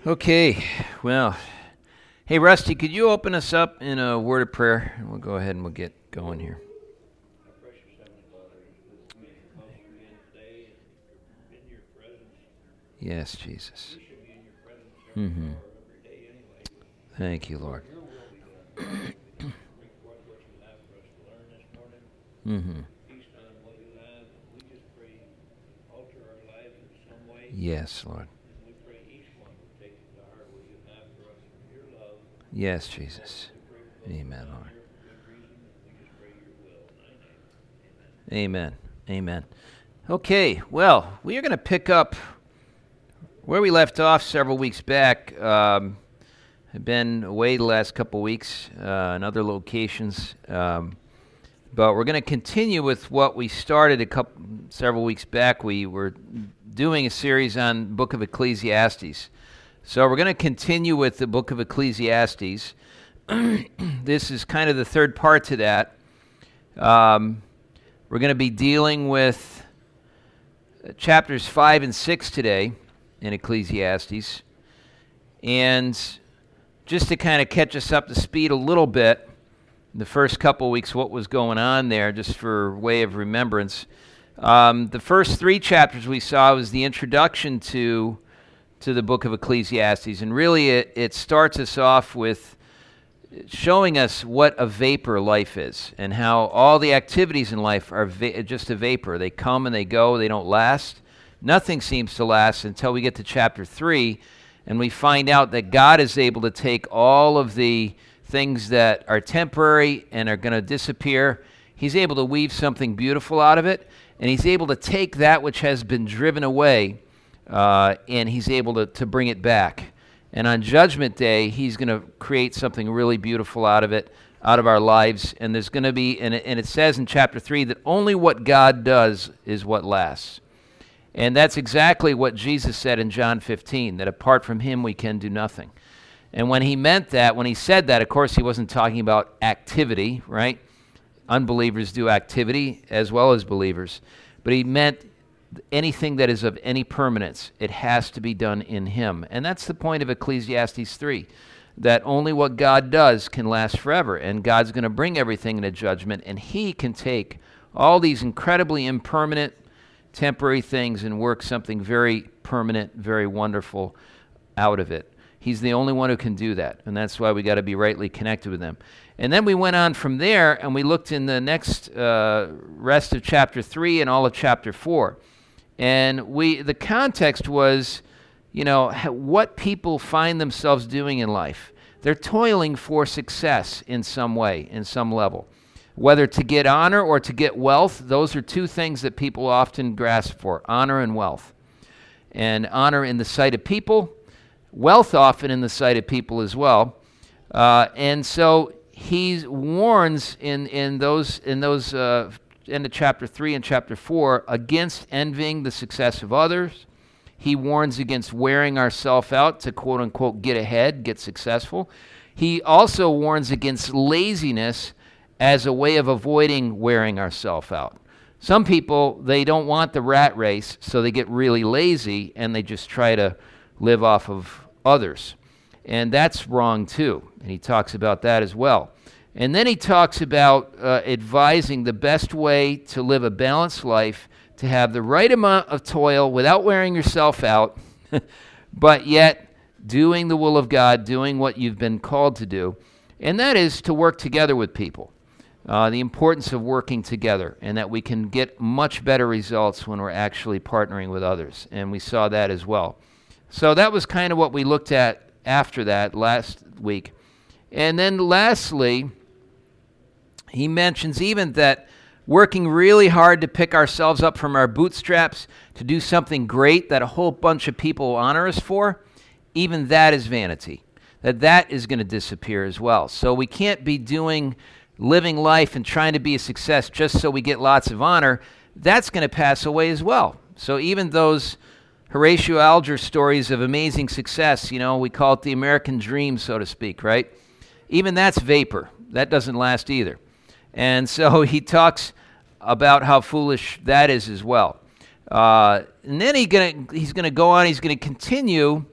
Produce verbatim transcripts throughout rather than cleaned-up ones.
Okay, well, hey Rusty, could you open us up in a word of prayer? And we'll go ahead and we'll get going here. Our precious Heavenly Father, it's good to be close again today and in your presence. Yes, Jesus. We should be in your presence every Mm-hmm. hour, every day anyway. Thank you, Lord. Your will be done. Bring forth what you have for us to learn this morning. Mm-hmm. Feast on what you have. We just pray, alter our lives in some way. Yes, Lord. And we pray each one will take it to heart what you have for us from your love. Yes, Jesus. We pray for those Amen, not Lord. here for good reason. We just pray your will. In thy name. Amen. Amen. Amen. Okay, well, we are going to pick up where we left off several weeks back. Um, I've been away the last couple weeks uh, in other locations, um, but we're going to continue with what we started a couple several weeks back. We were doing a series on the book of Ecclesiastes. So we're going to continue with the book of Ecclesiastes. This is kind of the third part to that. Um, we're going to be dealing with chapters five and six today in Ecclesiastes. And just to kind of catch us up to speed a little bit, the first couple of weeks, what was going on there, just for way of remembrance. Um, the first three chapters we saw was the introduction to to the book of Ecclesiastes, and really it, it starts us off with showing us what a vapor life is, and how all the activities in life are va- just a vapor. They come and they go, they don't last. Nothing seems to last until we get to chapter three, and we find out that God is able to take all of the things that are temporary and are going to disappear. He's able to weave something beautiful out of it, and he's able to take that which has been driven away, uh, and he's able to, to bring it back. And on Judgment Day, he's going to create something really beautiful out of it, out of our lives. And there's going to be, and it, and it says in chapter three that only what God does is what lasts. And that's exactly what Jesus said in John fifteen, that apart from him we can do nothing. And when he meant that, when he said that, of course, he wasn't talking about activity, right? Unbelievers do activity as well as believers. But he meant anything that is of any permanence, it has to be done in him. And that's the point of Ecclesiastes three, that only what God does can last forever. And God's going to bring everything into judgment, and he can take all these incredibly impermanent, temporary things and work something very permanent, very wonderful out of it. He's the only one who can do that, and that's why we got to be rightly connected with him. And then we went on from there, and we looked in the next uh, rest of chapter three and all of chapter four. And we the context was, you know, what people find themselves doing in life. They're toiling for success in some way, in some level. Whether to get honor or to get wealth, those are two things that people often grasp for, honor and wealth. And honor in the sight of people, wealth often in the sight of people as well. Uh, and so he warns in, in those, in those uh, end of chapter three and chapter four against envying the success of others. He warns against wearing ourselves out to quote unquote get ahead, get successful. He also warns against laziness as a way of avoiding wearing ourselves out. Some people, they don't want the rat race, so they get really lazy and they just try to live off of others. And that's wrong too. And he talks about that as well. And then he talks about uh, advising the best way to live a balanced life, to have the right amount of toil without wearing yourself out, but yet doing the will of God, doing what you've been called to do. And that is to work together with people. Uh, the importance of working together, and that we can get much better results when we're actually partnering with others. And we saw that as well. So that was kind of what we looked at after that last week. And then lastly, he mentions even that working really hard to pick ourselves up from our bootstraps to do something great that a whole bunch of people honor us for, even that is vanity. That that is going to disappear as well. So we can't be doing, living life and trying to be a success just so we get lots of honor. That's going to pass away as well. So even those Horatio Alger stories of amazing success, you know, we call it the American dream, so to speak, right? Even that's vapor. That doesn't last either. And so he talks about how foolish that is as well. Uh, and then he gonna, he's going to go on, he's going to continue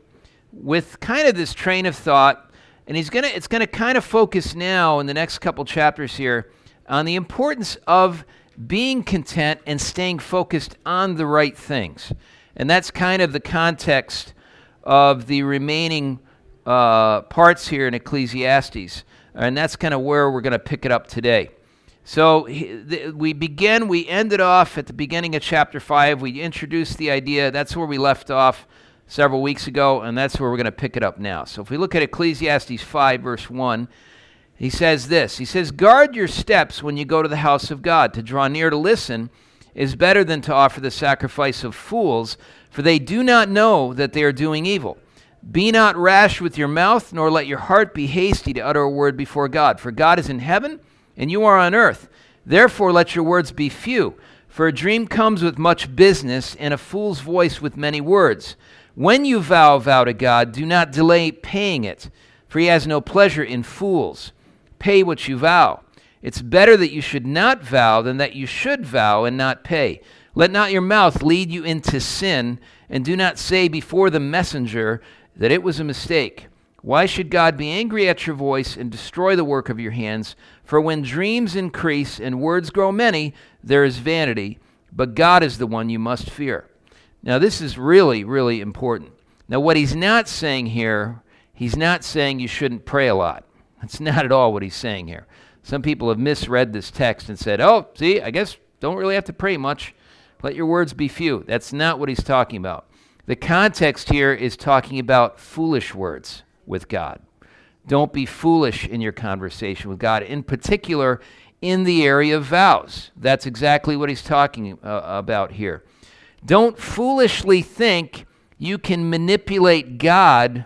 with kind of this train of thought, and he's gonna it's gonna kind of focus now in the next couple chapters here on the importance of being content and staying focused on the right things. And that's kind of the context of the remaining uh, parts here in Ecclesiastes. And that's kind of where we're going to pick it up today. So he, th- we begin, we ended off at the beginning of chapter five. We introduced the idea. That's where we left off several weeks ago, and that's where we're going to pick it up now. So if we look at Ecclesiastes five, verse one, he says this. He says, "Guard your steps when you go to the house of God. To draw near to listen is better than to offer the sacrifice of fools, for they do not know that they are doing evil. Be not rash with your mouth, nor let your heart be hasty to utter a word before God. For God is in heaven, and you are on earth. Therefore let your words be few. For a dream comes with much business, and a fool's voice with many words. When you vow a vow to God, do not delay paying it, for he has no pleasure in fools. Pay what you vow. It's better that you should not vow than that you should vow and not pay. Let not your mouth lead you into sin, and do not say before the messenger that it was a mistake. Why should God be angry at your voice and destroy the work of your hands? For when dreams increase and words grow many, there is vanity, but God is the one you must fear." Now this is really, really important. Now what he's not saying here, he's not saying you shouldn't pray a lot. That's not at all what he's saying here. Some people have misread this text and said, oh, see, I guess don't really have to pray much. Let your words be few. That's not what he's talking about. The context here is talking about foolish words with God. Don't be foolish in your conversation with God, in particular in the area of vows. That's exactly what he's talking uh, about here. Don't foolishly think you can manipulate God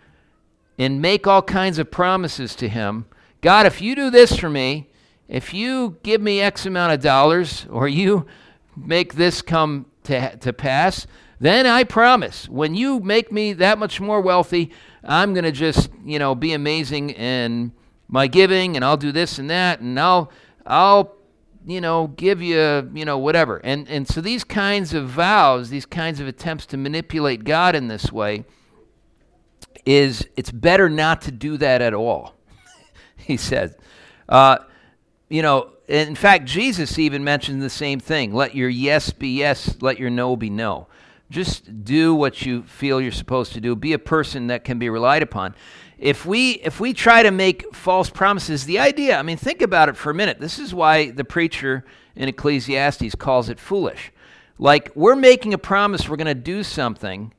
and make all kinds of promises to him. God, if you do this for me, if you give me X amount of dollars, or you make this come to, to pass, then I promise, when you make me that much more wealthy, I'm going to just, you know, be amazing in my giving, and I'll do this and that, and I'll, I'll, you know, give you, you know, whatever. And and so these kinds of vows, these kinds of attempts to manipulate God in this way, is it's better not to do that at all, he says. Uh, you know, in fact, Jesus even mentioned the same thing. Let your yes be yes, let your no be no. Just do what you feel you're supposed to do. Be a person that can be relied upon. If we if we try to make false promises, the idea, I mean, think about it for a minute. This is why the preacher in Ecclesiastes calls it foolish. Like, we're making a promise we're going to do something,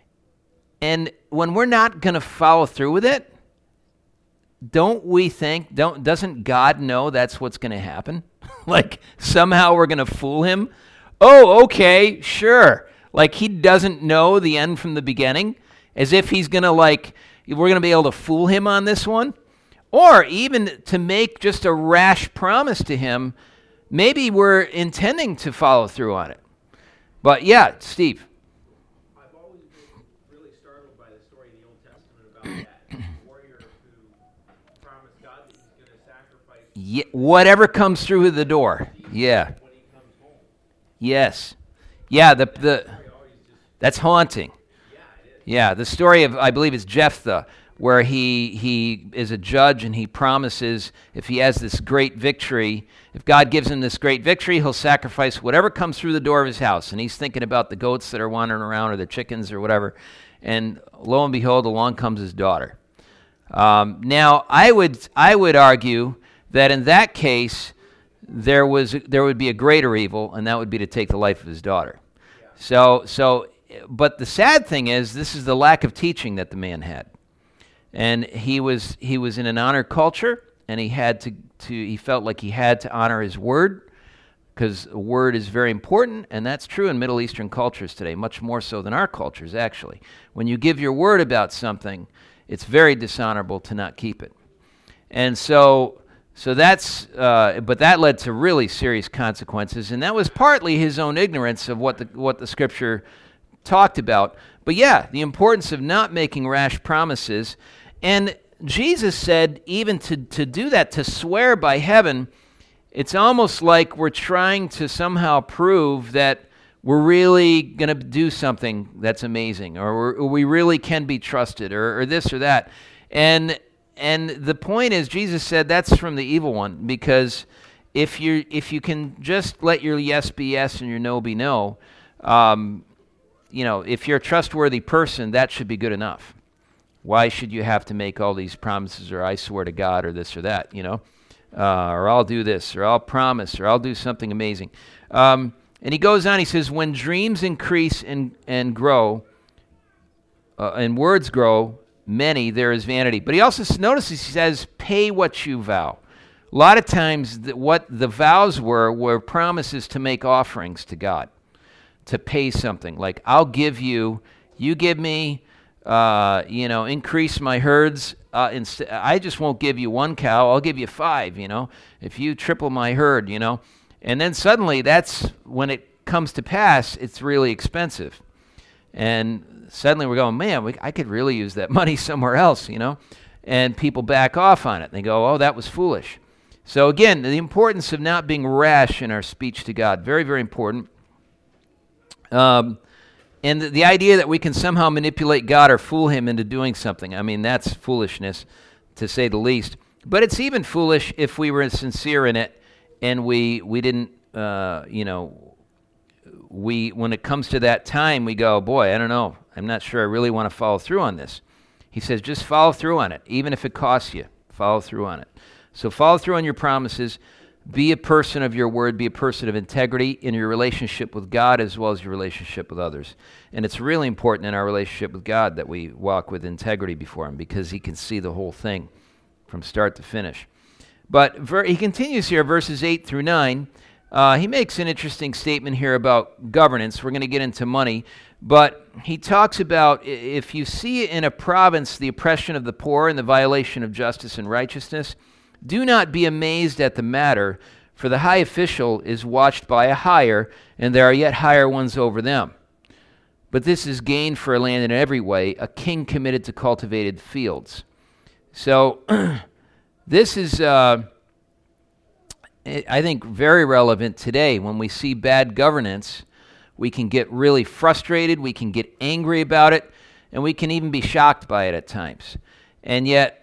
and when we're not going to follow through with it, don't we think, don't doesn't God know that's what's going to happen? Like, somehow we're going to fool him? Oh, okay, sure. Like, he doesn't know the end from the beginning, as if he's going to, like, we're going to be able to fool him on this one? Or even to make just a rash promise to him, maybe we're intending to follow through on it. But yeah, Steve. I've always been really startled by the story in the Old Testament about that warrior who promised God that he's going to sacrifice Yeah, whatever comes through the door. Yeah. when he comes home. Yes. Yeah, the the that's haunting. Yeah, the story of, I believe it's Jephthah, where he he is a judge and he promises if he has this great victory, if God gives him this great victory, he'll sacrifice whatever comes through the door of his house. And he's thinking about the goats that are wandering around or the chickens or whatever. And lo and behold, along comes his daughter. Um, now, I would I would argue that in that case, there was there would be a greater evil, and that would be to take the life of his daughter. So so. But the sad thing is, this is the lack of teaching that the man had, and he was he was in an honor culture, and he had to, to he felt like he had to honor his word, because a word is very important, and that's true in Middle Eastern cultures today, much more so than our cultures actually. When you give your word about something, it's very dishonorable to not keep it, and so so that's uh, but that led to really serious consequences, and that was partly his own ignorance of what the what the scripture talked about. But yeah, the importance of not making rash promises. And Jesus said even to, to do that, to swear by heaven, it's almost like we're trying to somehow prove that we're really going to do something that's amazing, or, we're, or we really can be trusted, or, or this or that. And and the point is, Jesus said that's from the evil one, because if you if you can just let your yes be yes and your no be no, um, you know, if you're a trustworthy person, that should be good enough. Why should you have to make all these promises, or I swear to God, or this or that, you know, uh, or I'll do this, or I'll promise, or I'll do something amazing. Um, and he goes on, he says, when dreams increase and, and grow, uh, and words grow many, there is vanity. But he also notices, he says, pay what you vow. A lot of times, the, what the vows were, were promises to make offerings to God, to pay something. Like, I'll give you, you give me, uh, you know, increase my herds. Uh, inst- I just won't give you one cow, I'll give you five, you know, if you triple my herd, you know. And then suddenly, that's when it comes to pass, it's really expensive. And suddenly we're going, man, we, I could really use that money somewhere else, you know. And people back off on it. They go, oh, that was foolish. So again, the importance of not being rash in our speech to God, very, very important. Um, and the, the idea that we can somehow manipulate God or fool him into doing something, I mean, that's foolishness, to say the least. But it's even foolish if we were sincere in it, and we we didn't, uh, you know, we when it comes to that time, we go, boy, I don't know. I'm not sure I really want to follow through on this. He says, just follow through on it, even if it costs you. Follow through on it. So follow through on your promises. Be a person of your word. Be a person of integrity in your relationship with God as well as your relationship with others. And it's really important in our relationship with God that we walk with integrity before him, because he can see the whole thing from start to finish. But ver- he continues here, verses eight through nine. Uh, he makes an interesting statement here about governance. We're going to get into money. But he talks about, if you see in a province the oppression of the poor and the violation of justice and righteousness, do not be amazed at the matter, for the high official is watched by a higher, and there are yet higher ones over them. But this is gain for a land in every way, a king committed to cultivated fields. So this is, uh, I think, very relevant today. When we see bad governance, we can get really frustrated, we can get angry about it, and we can even be shocked by it at times. And yet,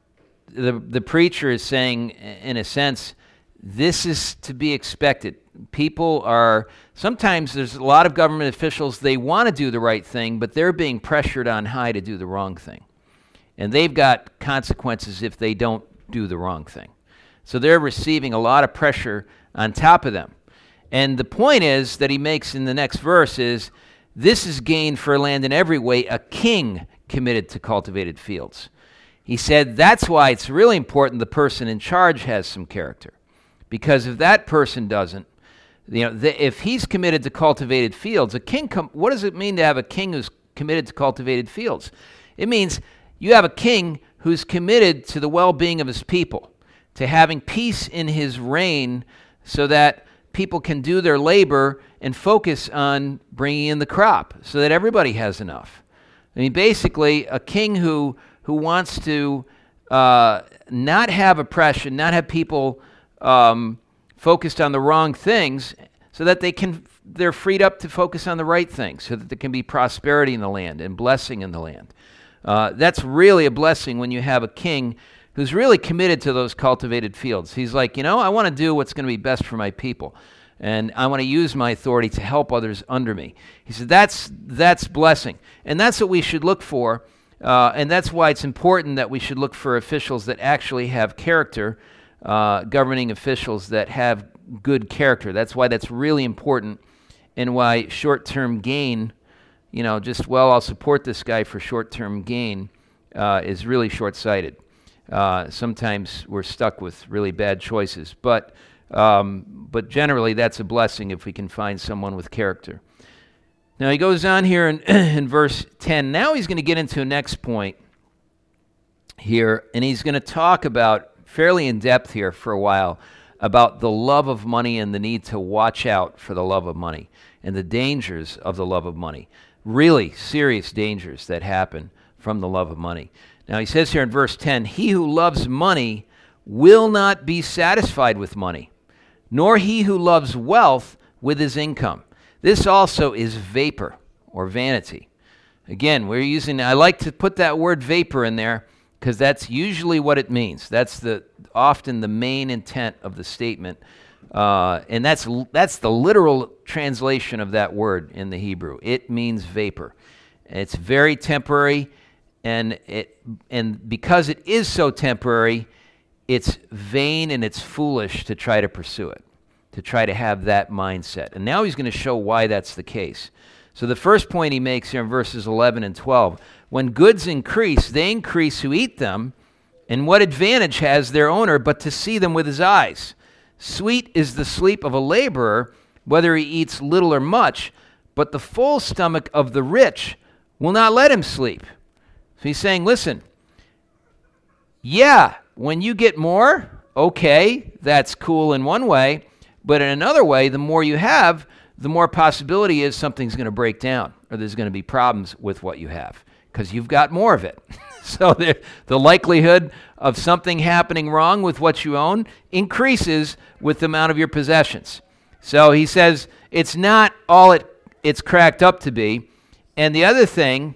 the the preacher is saying, in a sense, this is to be expected. People are, sometimes there's a lot of government officials, they want to do the right thing, but they're being pressured on high to do the wrong thing. And they've got consequences if they don't do the wrong thing. So they're receiving a lot of pressure on top of them. And the point is that he makes in the next verse is, this is gain for a land in every way, a king committed to cultivated fields. He said that's why it's really important the person in charge has some character. Because if that person doesn't, you know, the, if he's committed to cultivated fields, a king, com- what does it mean to have a king who's committed to cultivated fields? It means you have a king who's committed to the well-being of his people, to having peace in his reign so that people can do their labor and focus on bringing in the crop so that everybody has enough. I mean, basically, a king who who wants to uh, not have oppression, not have people um, focused on the wrong things, so that they can they're freed up to focus on the right things, so that there can be prosperity in the land and blessing in the land. Uh, that's really a blessing when you have a king who's really committed to those cultivated fields. He's like, you know, I want to do what's going to be best for my people, and I want to use my authority to help others under me. He said that's that's blessing, and that's what we should look for. Uh, and that's why it's important that we should look for officials that actually have character, uh, governing officials that have good character. That's why that's really important, and why short-term gain, you know, just, well, I'll support this guy for short-term gain, uh, is really short-sighted. Uh, sometimes we're stuck with really bad choices. But, um, but generally, that's a blessing if we can find someone with character. Now, he goes on here in, in verse ten. Now he's going to get into a next point here, and he's going to talk about, fairly in depth here for a while, about the love of money and the need to watch out for the love of money and the dangers of the love of money. Really serious dangers that happen from the love of money. Now, he says here in verse ten, he who loves money will not be satisfied with money, nor he who loves wealth with his income. This also is vapor or vanity. Again, we're using, I like to put that word vapor in there because that's usually what it means. That's the often the main intent of the statement. Uh, and that's that's the literal translation of that word in the Hebrew. It means vapor. It's very temporary, and it and because it is so temporary, it's vain and it's foolish to try to pursue it, to try to have that mindset. And now he's going to show why that's the case. So the first point he makes here in verses eleven and twelve, when goods increase, they increase who eat them, and what advantage has their owner but to see them with his eyes? Sweet is the sleep of a laborer, whether he eats little or much, but the full stomach of the rich will not let him sleep. So he's saying, listen, yeah, when you get more, okay, that's cool in one way, but in another way, the more you have, the more possibility is something's going to break down or there's going to be problems with what you have because you've got more of it. So the, the likelihood of something happening wrong with what you own increases with the amount of your possessions. So he says it's not all it it's cracked up to be. And the other thing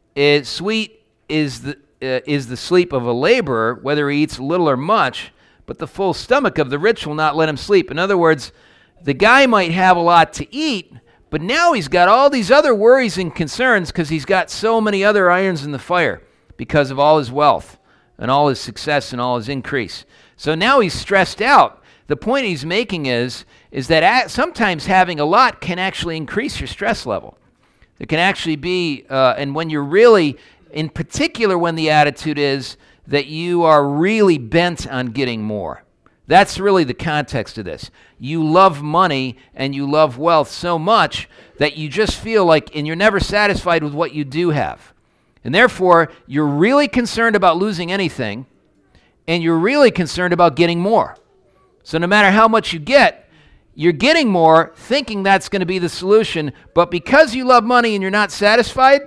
is sweet is the uh, is the sleep of a laborer, whether he eats little or much, but the full stomach of the rich will not let him sleep. In other words, the guy might have a lot to eat, but now he's got all these other worries and concerns because he's got so many other irons in the fire because of all his wealth and all his success and all his increase. So now he's stressed out. The point he's making is, is that at, sometimes having a lot can actually increase your stress level. It can actually be, uh, and when you're really, in particular when the attitude is that you are really bent on getting more. That's really the context of this. You love money and you love wealth so much that you just feel like, and you're never satisfied with what you do have. And therefore, you're really concerned about losing anything, and you're really concerned about getting more. So no matter how much you get, you're getting more, thinking that's going to be the solution, but because you love money and you're not satisfied,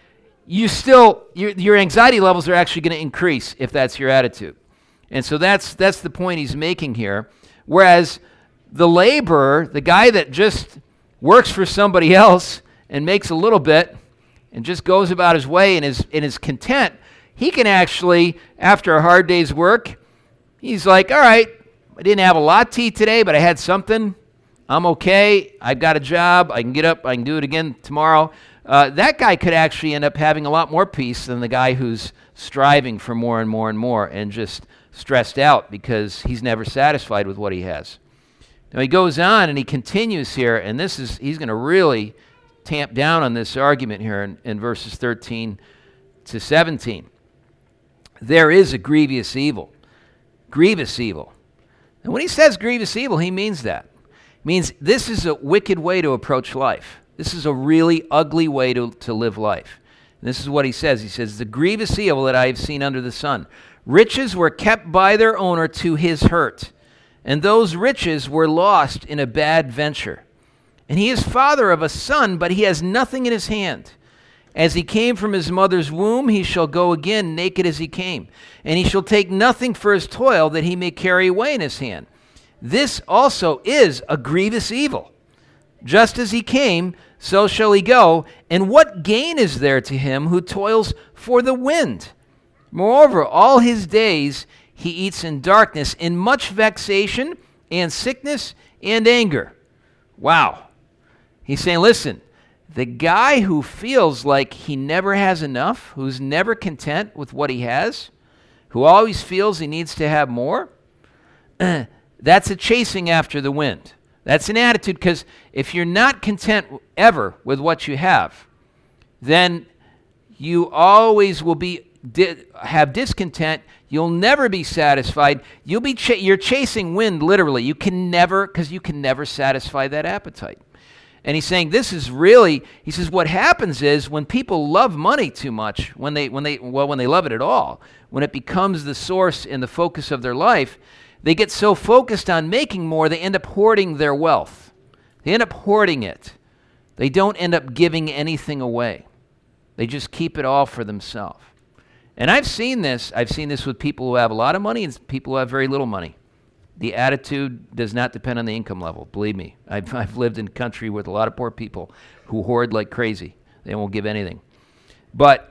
you still, your, your anxiety levels are actually going to increase if that's your attitude. And so that's that's the point he's making here. Whereas the laborer, the guy that just works for somebody else and makes a little bit and just goes about his way and is, and is content, he can actually, after a hard day's work, he's like, all right, I didn't have a lot to eat today, but I had something. I'm okay. I've got a job. I can get up. I can do it again tomorrow. Uh, that guy could actually end up having a lot more peace than the guy who's striving for more and more and more and just stressed out because he's never satisfied with what he has. Now he goes on and he continues here, and this is he's going to really tamp down on this argument here in, in verses thirteen to seventeen. There is a grievous evil. Grievous evil. And when he says grievous evil, he means that. It means this is a wicked way to approach life. This is a really ugly way to, to live life. And this is what he says. He says, the grievous evil that I have seen under the sun. Riches were kept by their owner to his hurt, and those riches were lost in a bad venture. And he is father of a son, but he has nothing in his hand. As he came from his mother's womb, he shall go again naked as he came. And he shall take nothing for his toil that he may carry away in his hand. This also is a grievous evil. Just as he came, so shall he go. And what gain is there to him who toils for the wind? Moreover, all his days he eats in darkness, in much vexation and sickness and anger. Wow. He's saying, listen, the guy who feels like he never has enough, who's never content with what he has, who always feels he needs to have more, that's a chasing after the wind. That's an attitude, because if you're not content ever with what you have, then you always will be di- have discontent. You'll never be satisfied. You'll be ch- you're chasing wind, literally. You can never, because you can never satisfy that appetite. And he's saying this is really, he says what happens is when people love money too much, when they, when they, well, when they love it at all, when it becomes the source and the focus of their life, they get so focused on making more, they end up hoarding their wealth. They end up hoarding it. They don't end up giving anything away. They just keep it all for themselves. And I've seen this. I've seen this with people who have a lot of money and people who have very little money. the attitude does not depend on the income level. Believe me, I've, I've lived in a country with a lot of poor people who hoard like crazy. They won't give anything. But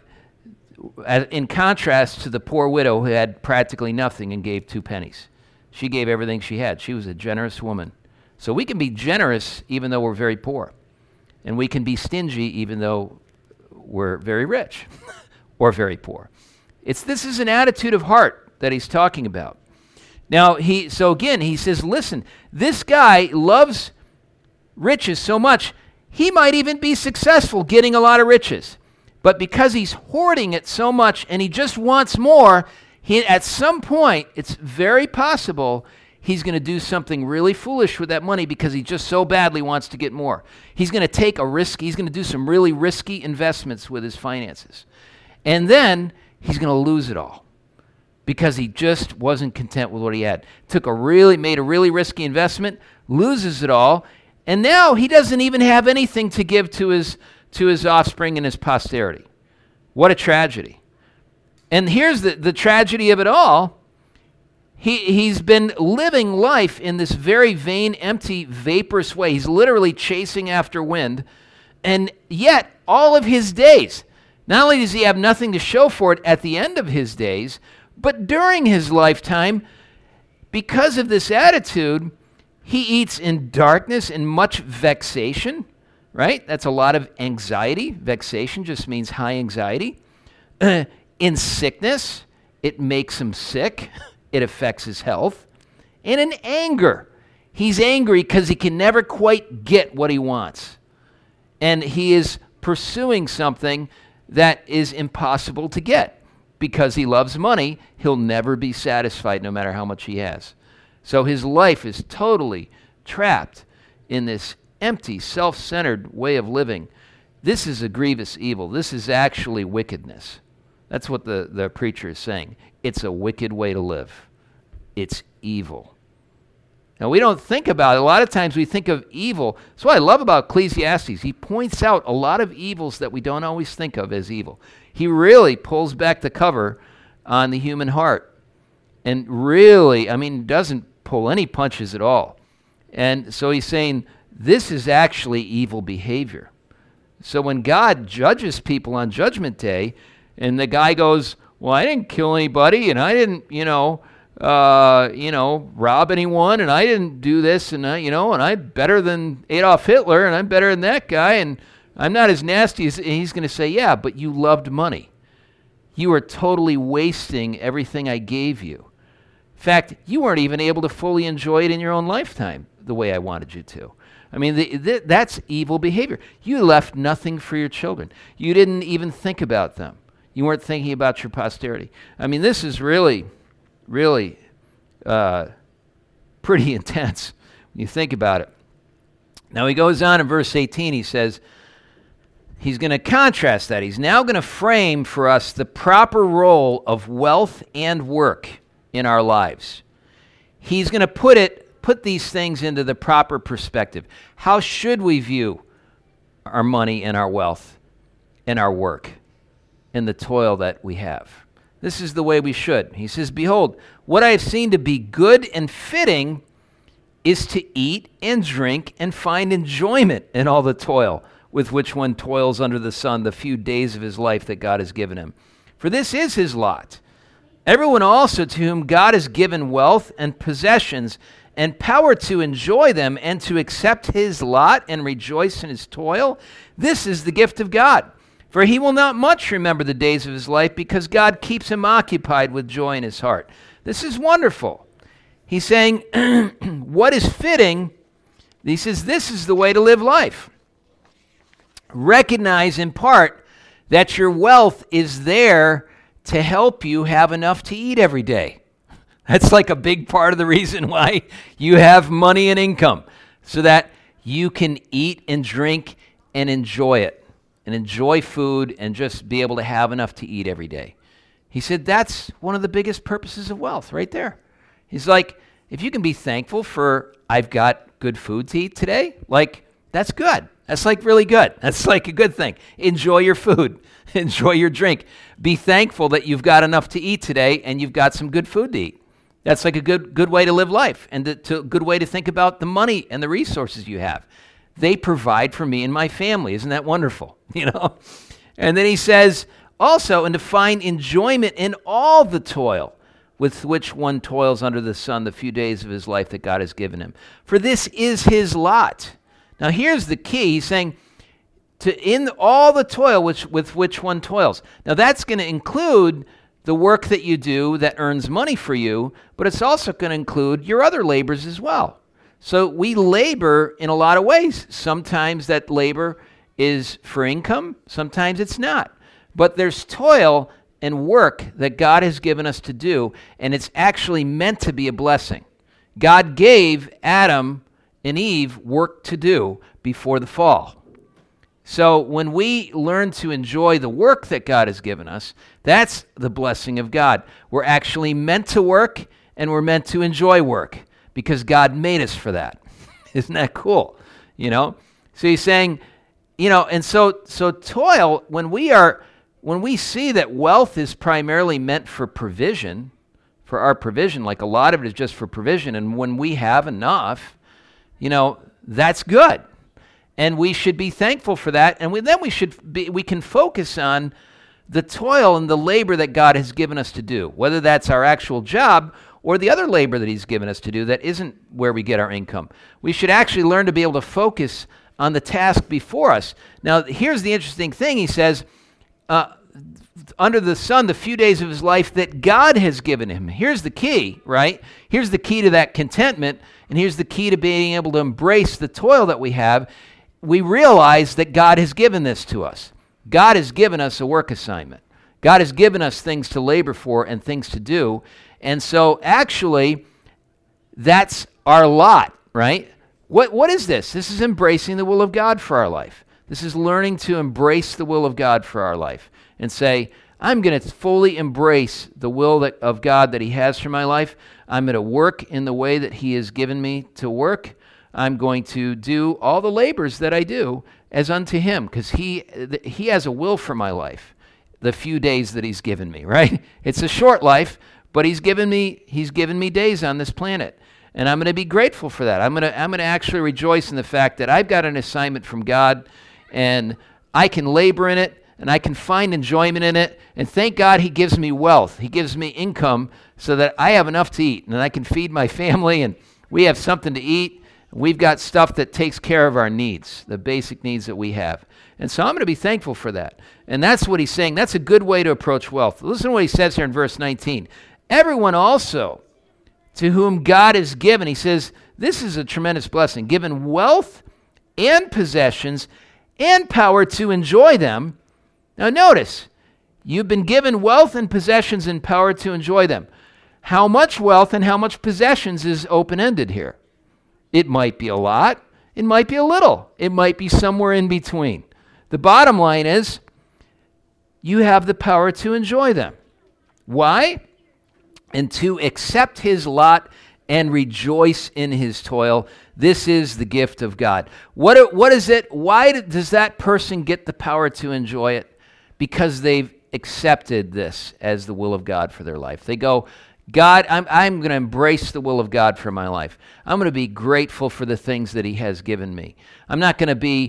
in contrast to the poor widow who had practically nothing and gave two pennies. She gave everything she had. She was a generous woman. So we can be generous even though we're very poor. And we can be stingy even though we're very rich or very poor. It's this is an attitude of heart that he's talking about. Now, he so again, he says, listen, this guy loves riches so much, he might even be successful getting a lot of riches. But because he's hoarding it so much and he just wants more, he, at some point, it's very possible he's going to do something really foolish with that money because he just so badly wants to get more. He's going to take a risk. He's going to do some really risky investments with his finances. And then he's going to lose it all because he just wasn't content with what he had. Took a really, made a really risky investment, loses it all, and now he doesn't even have anything to give to his to his offspring and his posterity. What a tragedy. And here's the, the tragedy of it all. He, he's been living life in this very vain, empty, vaporous way. He's literally chasing after wind. And yet, all of his days, not only does he have nothing to show for it at the end of his days, but during his lifetime, because of this attitude, he eats in darkness and much vexation. Right? That's a lot of anxiety. Vexation just means high anxiety. Uh, in sickness, it makes him sick. It affects his health. And in anger, he's angry because he can never quite get what he wants. And he is pursuing something that is impossible to get. Because he loves money, he'll never be satisfied no matter how much he has. So his life is totally trapped in this empty, self-centered way of living. This is a grievous evil. This is actually wickedness. That's what the, the preacher is saying. It's a wicked way to live. It's evil. Now, we don't think about it. A lot of times we think of evil. That's what I love about Ecclesiastes. He points out a lot of evils that we don't always think of as evil. He really pulls back the cover on the human heart. And really, I mean, doesn't pull any punches at all. And so he's saying, this is actually evil behavior. So when God judges people on Judgment Day, and the guy goes, well, I didn't kill anybody, and I didn't, you know, uh, you know, rob anyone, and I didn't do this, and I, you know, and I'm better than Adolf Hitler, and I'm better than that guy, and I'm not as nasty as, and he's going to say, yeah, but you loved money. You are totally wasting everything I gave you. In fact, you weren't even able to fully enjoy it in your own lifetime the way I wanted you to. I mean, the, the, that's evil behavior. You left nothing for your children. You didn't even think about them. You weren't thinking about your posterity. I mean, this is really, really uh, pretty intense when you think about it. Now, he goes on in verse eighteen, he says, he's going to contrast that. He's now going to frame for us the proper role of wealth and work in our lives. He's going to put it Put these things into the proper perspective. How should we view our money and our wealth and our work and the toil that we have? This is the way we should. He says, behold, what I have seen to be good and fitting is to eat and drink and find enjoyment in all the toil with which one toils under the sun the few days of his life that God has given him. For this is his lot. Everyone also to whom God has given wealth and possessions and power to enjoy them and to accept his lot and rejoice in his toil, this is the gift of God. For he will not much remember the days of his life because God keeps him occupied with joy in his heart. This is wonderful. He's saying, what is fitting? He says, this is the way to live life. Recognize in part that your wealth is there to help you have enough to eat every day. That's like a big part of the reason why you have money and income, so that you can eat and drink and enjoy it, and enjoy food and just be able to have enough to eat every day. He said that's one of the biggest purposes of wealth right there. He's like, if you can be thankful for I've got good food to eat today, like that's good. That's like really good. That's like a good thing. Enjoy your food. Enjoy your drink. Be thankful that you've got enough to eat today and you've got some good food to eat. That's like a good good way to live life, and a to, good way to think about the money and the resources you have. They provide for me and my family. Isn't that wonderful? You know? And then he says, also, and to find enjoyment in all the toil with which one toils under the sun the few days of his life that God has given him. For this is his lot. Now here's the key. He's saying, to in all the toil which, with which one toils. Now that's going to include the work that you do that earns money for you, but it's also going to include your other labors as well. So we labor in a lot of ways. Sometimes that labor is for income, sometimes it's not. But there's toil and work that God has given us to do, and it's actually meant to be a blessing. God gave Adam and Eve work to do before the fall. So when we learn to enjoy the work that God has given us, that's the blessing of God. We're actually meant to work, and we're meant to enjoy work because God made us for that. Isn't that cool? You know? So he's saying, you know, and so so toil, when we are when we see that wealth is primarily meant for provision, for our provision, like a lot of it is just for provision, and when we have enough, you know, that's good. And we should be thankful for that. And we, then we should be, we can focus on the toil and the labor that God has given us to do, whether that's our actual job or the other labor that he's given us to do that isn't where we get our income. We should actually learn to be able to focus on the task before us. Now, here's the interesting thing. He says, uh, under the sun, the few days of his life that God has given him. Here's the key, right? Here's the key to that contentment, and here's the key to being able to embrace the toil that we have. We realize that God has given this to us. God has given us a work assignment. God has given us things to labor for and things to do. And so actually, that's our lot, right? What What is this? This is embracing the will of God for our life. This is learning to embrace the will of God for our life and say, I'm going to fully embrace the will that, of God that he has for my life. I'm going to work in the way that he has given me to work. I'm going to do all the labors that I do as unto him, because he he has a will for my life, the few days that he's given me, right? It's a short life, but he's given me he's given me days on this planet. And I'm going to be grateful for that. I'm going to I'm going to actually rejoice in the fact that I've got an assignment from God, and I can labor in it, and I can find enjoyment in it. And thank God he gives me wealth. He gives me income so that I have enough to eat, and I can feed my family, and we have something to eat. We've got stuff that takes care of our needs, the basic needs that we have. And so I'm going to be thankful for that. And that's what he's saying. That's a good way to approach wealth. Listen to what he says here in verse nineteen. Everyone also to whom God has given, he says, this is a tremendous blessing, given wealth and possessions and power to enjoy them. Now notice, you've been given wealth and possessions and power to enjoy them. How much wealth and how much possessions is open-ended here? It might be a lot. It might be a little. It might be somewhere in between. The bottom line is, you have the power to enjoy them. Why? And to accept his lot and rejoice in his toil. This is the gift of God. What, what is it? Why does that person get the power to enjoy it? Because they've accepted this as the will of God for their life. They go, God, I'm, I'm going to embrace the will of God for my life. I'm going to be grateful for the things that he has given me. I'm not going to be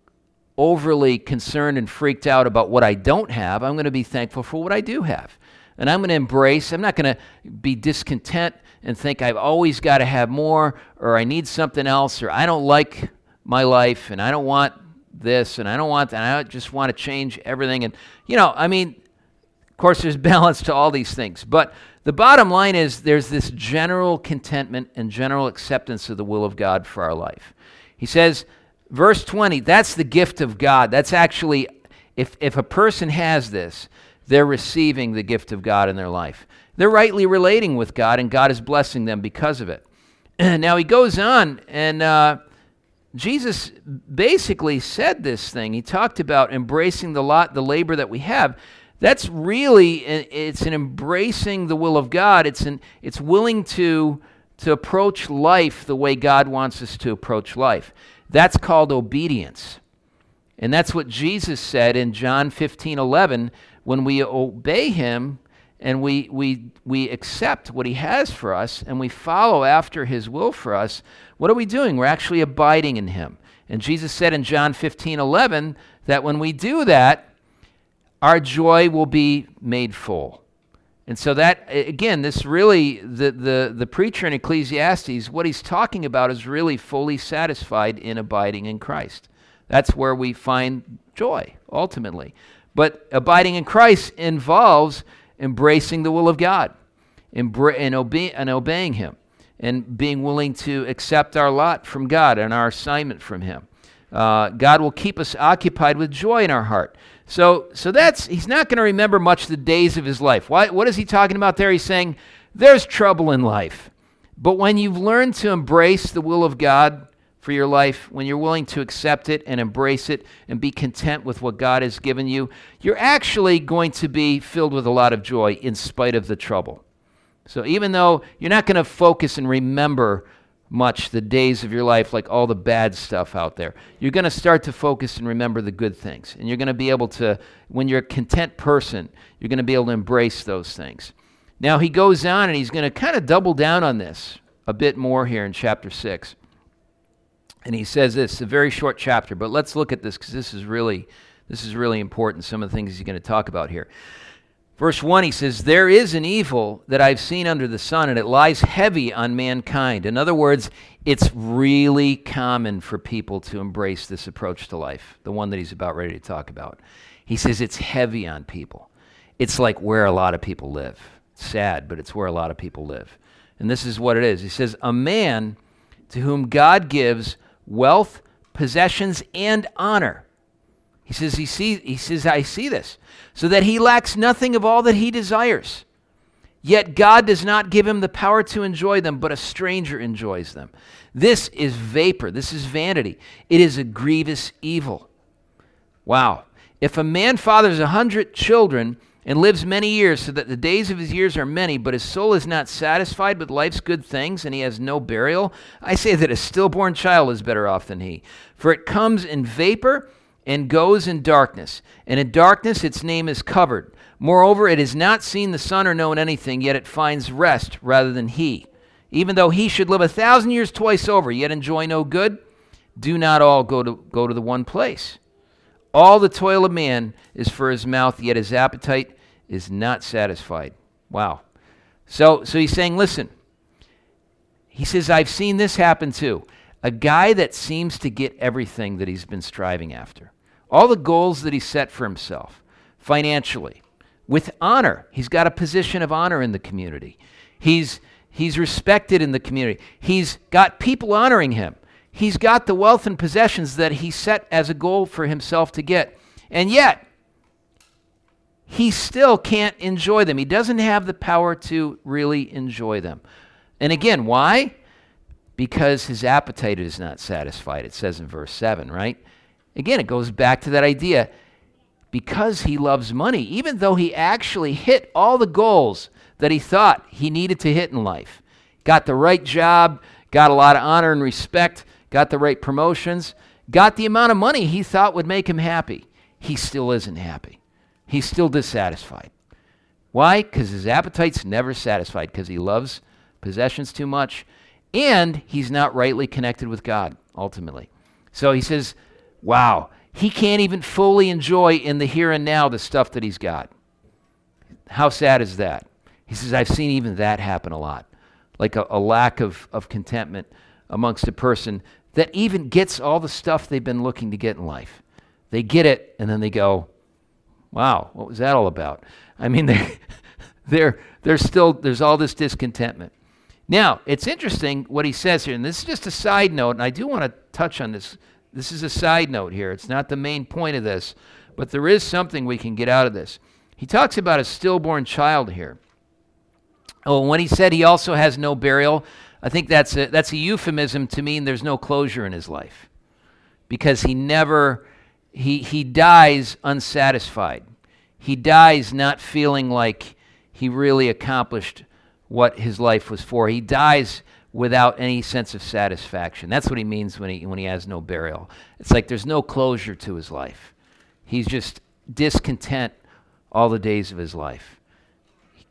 overly concerned and freaked out about what I don't have. I'm going to be thankful for what I do have. And I'm going to embrace, I'm not going to be discontent and think I've always got to have more, or I need something else, or I don't like my life, and I don't want this, and I don't want that, and I just want to change everything. And, you know, I mean, of course, there's balance to all these things. But the bottom line is there's this general contentment and general acceptance of the will of God for our life. He says, verse twenty, that's the gift of God. That's actually, if if a person has this, they're receiving the gift of God in their life. They're rightly relating with God, and God is blessing them because of it. Now, he goes on, and uh, Jesus basically said this thing. He talked about embracing the lot, the labor that we have. That's really, it's an embracing the will of God. It's an, it's willing to, to approach life the way God wants us to approach life. That's called obedience. And that's what Jesus said in John fifteen eleven. When we obey him and we we we accept what he has for us, and we follow after his will for us, what are we doing? We're actually abiding in him. And Jesus said in John fifteen eleven that when we do that, our joy will be made full. And so that, again, this really, the, the, the preacher in Ecclesiastes, what he's talking about is really fully satisfied in abiding in Christ. That's where we find joy, ultimately. But abiding in Christ involves embracing the will of God embra- and, obe- and obeying him, and being willing to accept our lot from God and our assignment from him. Uh, God will keep us occupied with joy in our heart. So so that's, he's not going to remember much the days of his life. Why, what is he talking about there? He's saying there's trouble in life. But when you've learned to embrace the will of God for your life, when you're willing to accept it and embrace it and be content with what God has given you, you're actually going to be filled with a lot of joy in spite of the trouble. So even though you're not going to focus and remember much the days of your life, like all the bad stuff out there, you're going to start to focus and remember the good things. And you're going to be able to, when you're a content person, you're going to be able to embrace those things. Now he goes on and he's going to kind of double down on this a bit more here in chapter six. And he says this, a very short chapter, but let's look at this because this is really, this is really important, some of the things he's going to talk about here. Verse one, he says, there is an evil that I've seen under the sun, and it lies heavy on mankind. In other words, it's really common for people to embrace this approach to life, the one that he's about ready to talk about. He says it's heavy on people. It's like where a lot of people live. It's sad, but it's where a lot of people live. And this is what it is. He says, a man to whom God gives wealth, possessions, and honor. He says, he, see, he says, I see this, so that he lacks nothing of all that he desires. Yet God does not give him the power to enjoy them, but a stranger enjoys them. This is vapor. This is vanity. It is a grievous evil. Wow. If a man fathers a hundred children and lives many years, so that the days of his years are many, but his soul is not satisfied with life's good things, and he has no burial, I say that a stillborn child is better off than he. For it comes in vapor and goes in darkness, and in darkness its name is covered. Moreover, it has not seen the sun or known anything, yet it finds rest rather than he. Even though he should live a thousand years twice over, yet enjoy no good, do not all go to go to the one place. All the toil of man is for his mouth, yet his appetite is not satisfied. Wow. So, so he's saying, listen, he says, I've seen this happen too. A guy that seems to get everything that he's been striving after. All the goals that he set for himself, financially, with honor. He's got a position of honor in the community. He's, he's respected in the community. He's got people honoring him. He's got the wealth and possessions that he set as a goal for himself to get. And yet, he still can't enjoy them. He doesn't have the power to really enjoy them. And again, why? Because his appetite is not satisfied, it says in verse seven, right? Again, it goes back to that idea. Because he loves money, even though he actually hit all the goals that he thought he needed to hit in life, got the right job, got a lot of honor and respect, got the right promotions, got the amount of money he thought would make him happy, he still isn't happy. He's still dissatisfied. Why? Because his appetite's never satisfied, because he loves possessions too much, and he's not rightly connected with God, ultimately. So he says, wow, he can't even fully enjoy in the here and now the stuff that he's got. How sad is that? He says, I've seen even that happen a lot, like a, a lack of, of contentment amongst a person that even gets all the stuff they've been looking to get in life. They get it, and then they go, wow, what was that all about? I mean, they, they're, they're still, there's all this discontentment. Now, it's interesting what he says here, and this is just a side note, and I do want to touch on this. This is a side note here. It's not the main point of this, but there is something we can get out of this. He talks about a stillborn child here. Oh, and when he said he also has no burial, I think that's a, that's a euphemism to mean there's no closure in his life, because he never, he he dies unsatisfied. He dies not feeling like he really accomplished what his life was for. He dies without any sense of satisfaction. That's what he means when he when he has no burial. It's like there's no closure to his life. He's just discontent all the days of his life.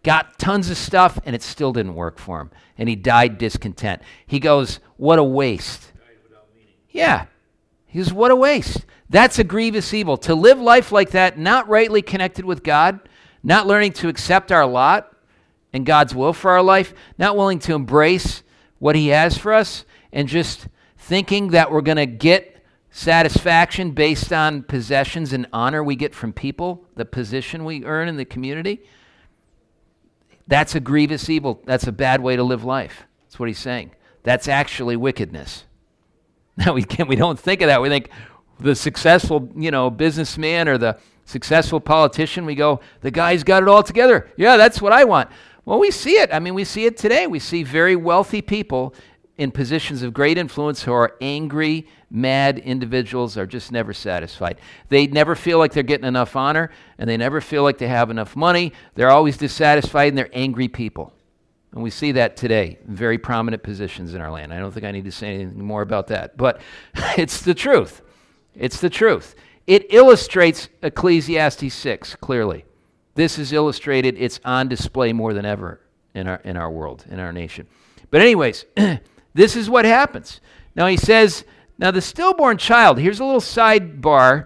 got tons of stuff, and it still didn't work for him. And he died discontent. He goes, what a waste. Yeah. He goes, what a waste. That's a grievous evil. To live life like that, not rightly connected with God, not learning to accept our lot and God's will for our life, not willing to embrace what he has for us, and just thinking that we're going to get satisfaction based on possessions and honor we get from people, the position we earn in the community. That's a grievous evil. That's a bad way to live life. That's what he's saying. That's actually wickedness. Now, we can't, we don't think of that. We think the successful, you know, businessman or the successful politician, we go, the guy's got it all together. Yeah, that's what I want. Well, we see it. I mean, we see it today. We see very wealthy people in positions of great influence who are angry, mad individuals, are just never satisfied. They never feel like they're getting enough honor, and they never feel like they have enough money. They're always dissatisfied, and they're angry people. And we see that today in very prominent positions in our land. I don't think I need to say anything more about that, but it's the truth. It's the truth. It illustrates Ecclesiastes six clearly. This is illustrated. It's on display more than ever in our in our world, in our nation. But anyways, this is what happens. Now he says, now the stillborn child, here's a little sidebar.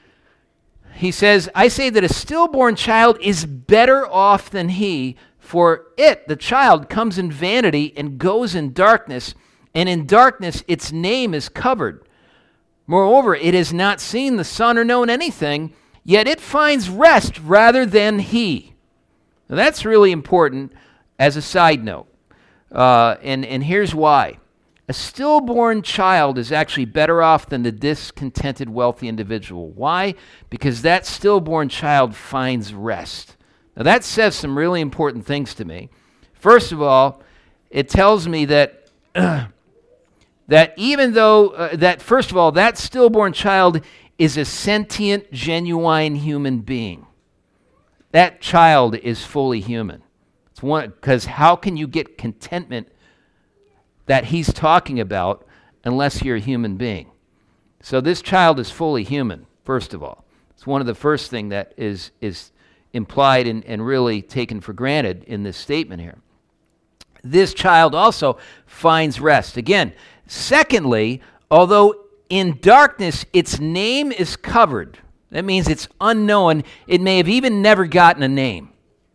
He says, I say that a stillborn child is better off than he, for it, the child, comes in vanity and goes in darkness, and in darkness its name is covered. Moreover, it has not seen the sun or known anything, yet it finds rest rather than he. Now that's really important as a side note. Uh, and, and here's why. A stillborn child is actually better off than the discontented wealthy individual. Why? Because that stillborn child finds rest. Now that says some really important things to me. First of all, it tells me that uh, that even though, uh, that first of all, that stillborn child is a sentient, genuine human being. That child is fully human. It's one, because how can you get contentment that he's talking about unless you're a human being? So this child is fully human, first of all. It's one of the first thing that is is implied and, and really taken for granted in this statement here. This child also finds rest. Again, secondly, although in darkness its name is covered, that means it's unknown, it may have even never gotten a name.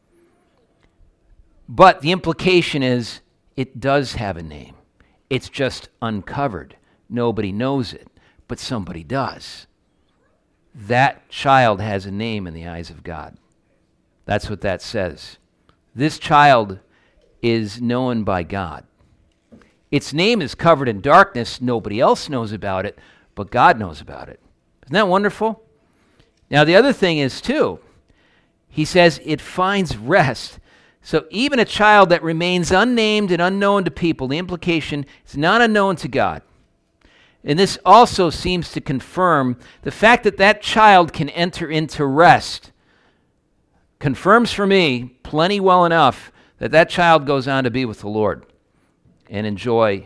But the implication is it does have a name. It's just uncovered. Nobody knows it, but somebody does. That child has a name in the eyes of God. That's what that says. This child is known by God. Its name is covered in darkness. Nobody else knows about it, but God knows about it. Isn't that wonderful? Now, the other thing is, too, he says it finds rest. So even a child that remains unnamed and unknown to people, the implication is not unknown to God. And this also seems to confirm the fact that that child can enter into rest. Confirms for me plenty well enough that that child goes on to be with the Lord and enjoy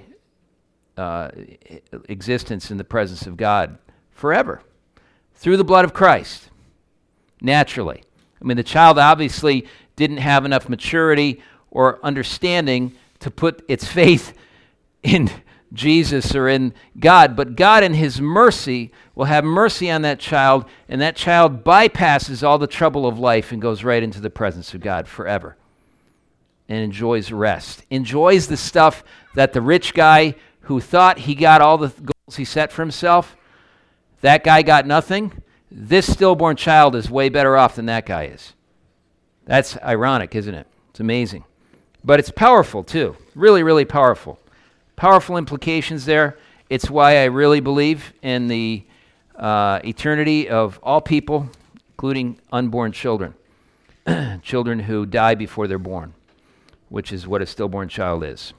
uh, existence in the presence of God forever through the blood of Christ, naturally. I mean, the child obviously didn't have enough maturity or understanding to put its faith in Jesus or in God, but God in his mercy will have mercy on that child, and that child bypasses all the trouble of life and goes right into the presence of God forever and enjoys rest. Enjoys the stuff that the rich guy who thought he got all the goals he set for himself, that guy got nothing. This stillborn child is way better off than that guy is. That's ironic, isn't it? It's amazing. But it's powerful, too. Really, really powerful. Powerful implications there. It's why I really believe in the uh, eternity of all people, including unborn children. Children who die before they're born, which is what a stillborn child is.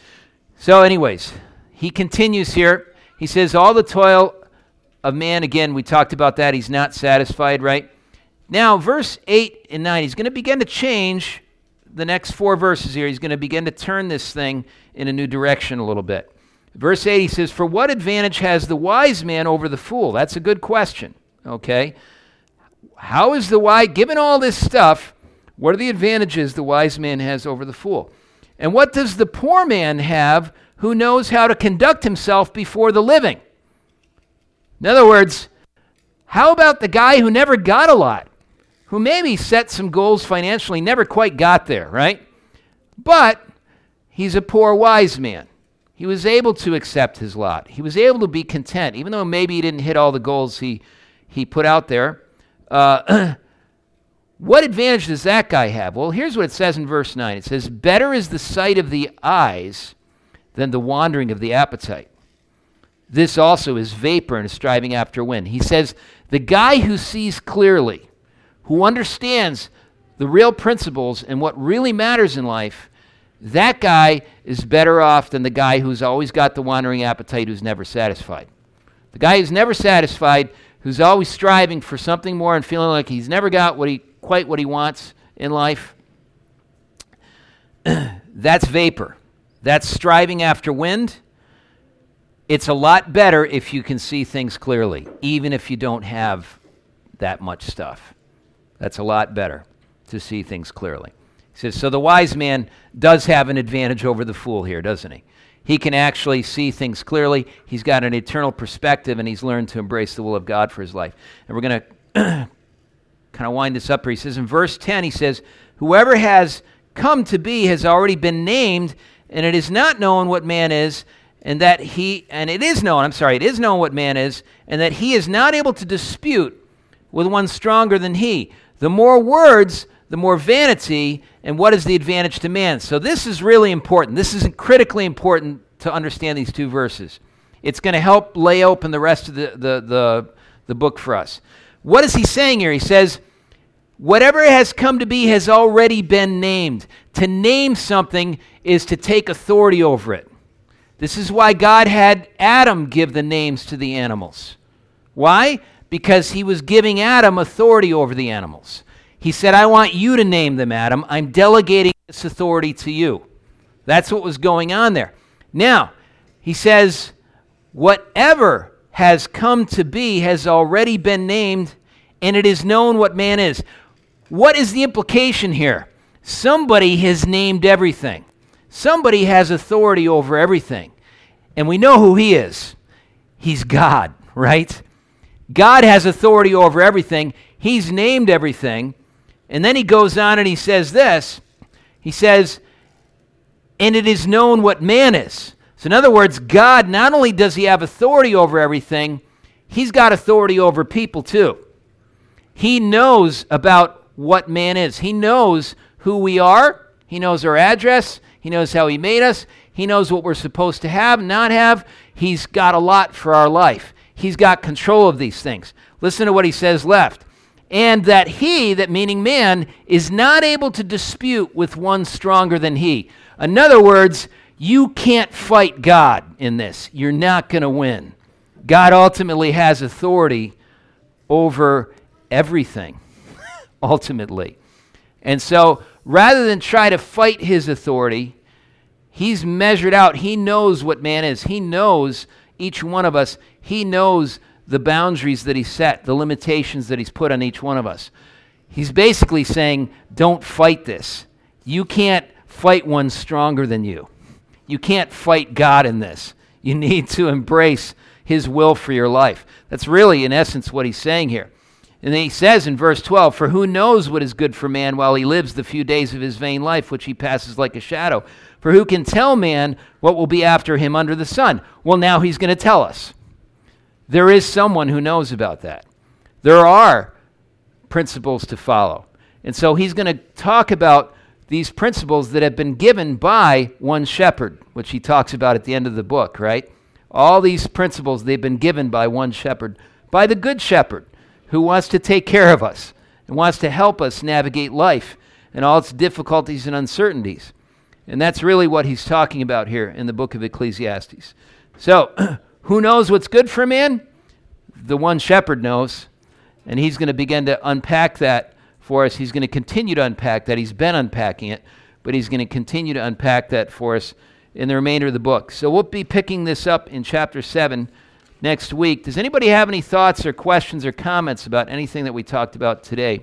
So anyways, he continues here. He says, all the toil of man, again, we talked about that. He's not satisfied, right? Now, verse eight and nine, he's going to begin to change the next four verses here. He's going to begin to turn this thing in a new direction a little bit. Verse eight, he says, for what advantage has the wise man over the fool? That's a good question, okay? How is the wise, given all this stuff, What are the advantages the wise man has over the fool? And what does the poor man have who knows how to conduct himself before the living? In other words, how about the guy who never got a lot, who maybe set some goals financially, never quite got there, right? But he's a poor wise man. He was able to accept his lot. He was able to be content, even though maybe he didn't hit all the goals he, he put out there. Uh, what advantage does that guy have? Well, here's what it says in verse nine. It says, better is the sight of the eyes than the wandering of the appetite. This also is vapor and is striving after wind. He says, the guy who sees clearly, who understands the real principles and what really matters in life, that guy is better off than the guy who's always got the wandering appetite, who's never satisfied. The guy who's never satisfied, who's always striving for something more and feeling like he's never got what he quite what he wants in life, that's vapor. That's striving after wind. It's a lot better if you can see things clearly, even if you don't have that much stuff. That's a lot better to see things clearly. He says, so the wise man does have an advantage over the fool here, doesn't he? He can actually see things clearly. He's got an eternal perspective, and he's learned to embrace the will of God for his life. And we're going to kind of wind this up here. He says in verse ten, he says, whoever has come to be has already been named, and it is not known what man is, and that he, and it is known, I'm sorry, it is known what man is, and that he is not able to dispute with one stronger than he. The more words, the more vanity, and what is the advantage to man? So this is really important. This is critically important to understand these two verses. It's going to help lay open the rest of the, the, the, the book for us. What is he saying here? He says, whatever has come to be has already been named. To name something is to take authority over it. This is why God had Adam give the names to the animals. Why? Because he was giving Adam authority over the animals. He said, I want you to name them, Adam. I'm delegating this authority to you. That's what was going on there. Now, he says, whatever has come to be has already been named, and it is known what man is. What is the implication here? Somebody has named everything. Somebody has authority over everything. And we know who he is. He's God, right? God has authority over everything. He's named everything. And then he goes on and he says this. He says, and it is known what man is. So in other words, God, not only does he have authority over everything, he's got authority over people too. He knows about what man is. He knows who we are. He knows our address. He knows how he made us. He knows what we're supposed to have, not have. He's got a lot for our life. He's got control of these things. Listen to what he says left. And that he, that meaning man, is not able to dispute with one stronger than he. In other words, you can't fight God in this. You're not going to win. God ultimately has authority over everything, ultimately. And so, rather than try to fight his authority, he's measured out. He knows what man is. He knows each one of us. He knows the boundaries that he set, the limitations that he's put on each one of us. He's basically saying, don't fight this. You can't fight one stronger than you. You can't fight God in this. You need to embrace his will for your life. That's really, in essence, what he's saying here. And then he says in verse twelve, for who knows what is good for man while he lives the few days of his vain life, which he passes like a shadow? For who can tell man what will be after him under the sun? Well, now he's going to tell us. There is someone who knows about that. There are principles to follow. And so he's going to talk about these principles that have been given by one shepherd, which he talks about at the end of the book, right? All these principles, they've been given by one shepherd, by the good shepherd, who wants to take care of us and wants to help us navigate life and all its difficulties and uncertainties. And that's really what he's talking about here in the book of Ecclesiastes. So, who knows what's good for man? The one shepherd knows, and he's going to begin to unpack that for us. He's going to continue to unpack that. He's been unpacking it, but he's going to continue to unpack that for us in the remainder of the book. So we'll be picking this up in chapter seven next week. Does anybody have any thoughts or questions or comments about anything that we talked about today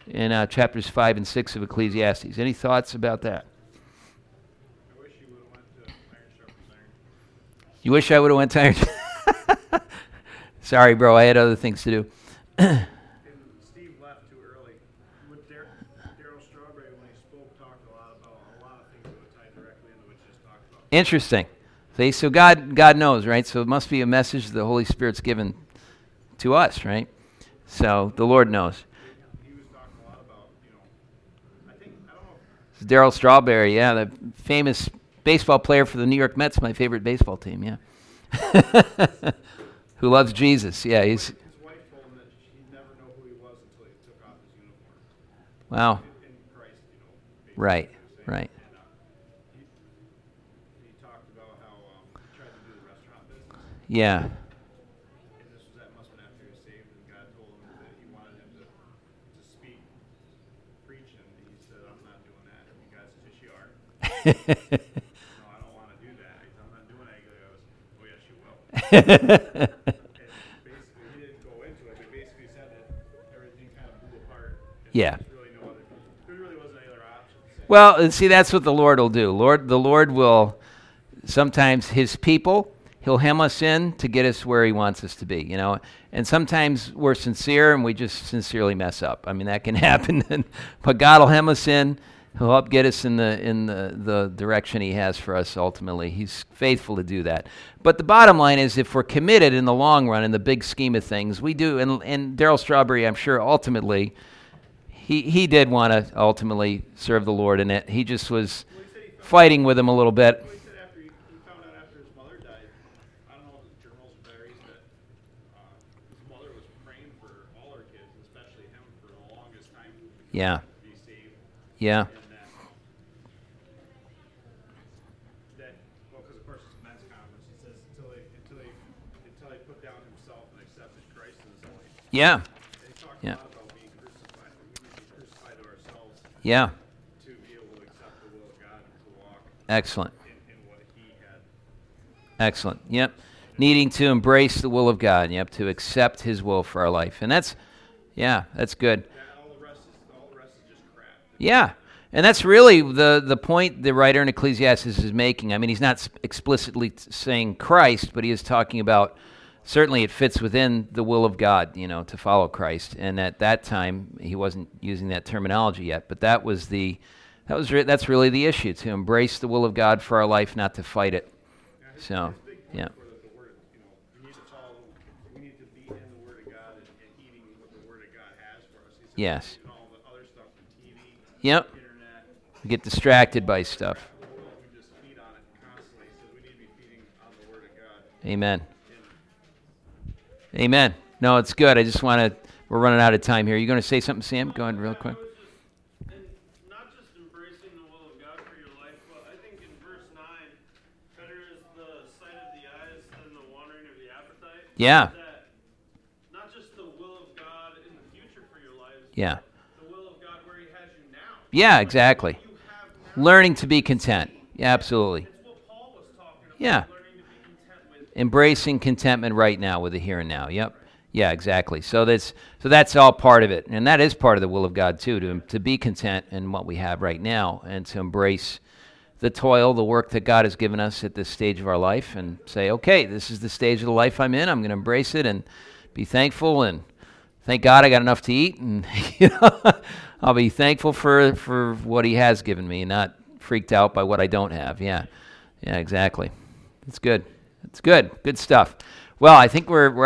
in uh, chapters five and six of Ecclesiastes. Any thoughts about that? I wish you would have went to Iron Sharpens Iron. You wish I would have went to Iron. Sorry, bro. I had other things to do. And Steve left too early. With Dar- Daryl Strawberry, when he spoke, talked a lot about a lot of things that would tie directly into what you just talked about. Interesting. See, so God, God knows, right? So it must be a message the Holy Spirit's given to us, right? So the Lord knows. He was talking a lot about, you know, I think, I don't know. It's Daryl Strawberry, yeah, the famous baseball player for the New York Mets, my favorite baseball team, yeah. Who loves Jesus, yeah. He's His wife told him that he'd never know who he was until he took off his uniform. wow, In, in Christ, you know. basically right, he was saying. right, And, uh, he, he talked about how um, he tried to do the restaurant business. yeah, And this was, that must have been after he was saved, and God told him that he wanted him to, to speak, preach, and he said, I'm not doing that. And God said, yes, you are. No, I don't want to do that. He said, I'm not doing that. He goes, oh, yes, you will. And basically, he didn't go into it, but basically said that everything kind of blew apart. And Yeah. There was really no other, there really wasn't any other option. So, Well, and see, that's what the Lord will do. Lord, the Lord will sometimes His people, He'll hem us in to get us where He wants us to be, you know. And sometimes we're sincere and we just sincerely mess up. I mean, that can happen. But God will hem us in. He'll help get us in the in the, the direction He has for us ultimately. He's faithful to do that. But the bottom line is, if we're committed in the long run, in the big scheme of things, we do. And, and Daryl Strawberry, I'm sure, ultimately, he, he did want to ultimately serve the Lord in it. He just was well, he said he found, fighting with him a little bit. well, he said after he, he found out after his mother died, I don't know if the journals or diaries, that uh, his mother was praying for all her kids, especially him, for the longest time to Yeah, be saved. yeah, And that, that well, because of course it's a men's conference. He says until they until they until they put down himself and accepted Christ in his life. yeah, And he talked Yeah. a lot about being crucified. We need to be crucified to ourselves yeah. to be able to accept the will of God and to walk Excellent, in, in what He had. excellent. Yep. Needing to embrace the will of God. Yep, to accept His will for our life. And that's, yeah, that's good. That all the rest is all the rest is just crap. Yeah, and that's really the, the point the writer in Ecclesiastes is making. I mean, he's not s- explicitly t- saying Christ, but he is talking about, certainly it fits within the will of God, you know, to follow Christ. And at that time, he wasn't using that terminology yet, but that was the, that was re- that's really the issue, to embrace the will of God for our life, not to fight it. Now, his, So, his big point yeah. was that the word, you know, we need to follow, we need to be in the Word of God and, and eating what the Word of God has for us. He said, Yes. and all the other stuff, the T V, Yep, internet, we get distracted by stuff. the world, we just feed on it constantly. He said we need to be feeding on the Word of God. Amen. And Amen. No, it's good. I just want to, we're running out of time here. You going to say something, Sam? Go ahead real quick. I was just, and not just embracing the will of God for your life, but I think in verse nine, better is the sight of the eyes than the wandering of the appetite. Yeah. That not just the will of God in the future for your lives, Yeah. but the will of God where He has you now. Yeah, exactly. You have now. Learning to be content. Yeah, absolutely. It's what Paul was talking about. Yeah. Learning to be content with. Embracing contentment right now with the here and now. Yep. Yeah, exactly. So that's so that's all part of it, and that is part of the will of God too, to to be content in what we have right now, and to embrace the toil, the work that God has given us at this stage of our life, and say, okay, this is the stage of the life I'm in. I'm going to embrace it and be thankful, and thank God I got enough to eat, and you know, I'll be thankful for for what He has given me, and not freaked out by what I don't have. Yeah, yeah, exactly. It's good. It's good. Good stuff. Well, I think we're we're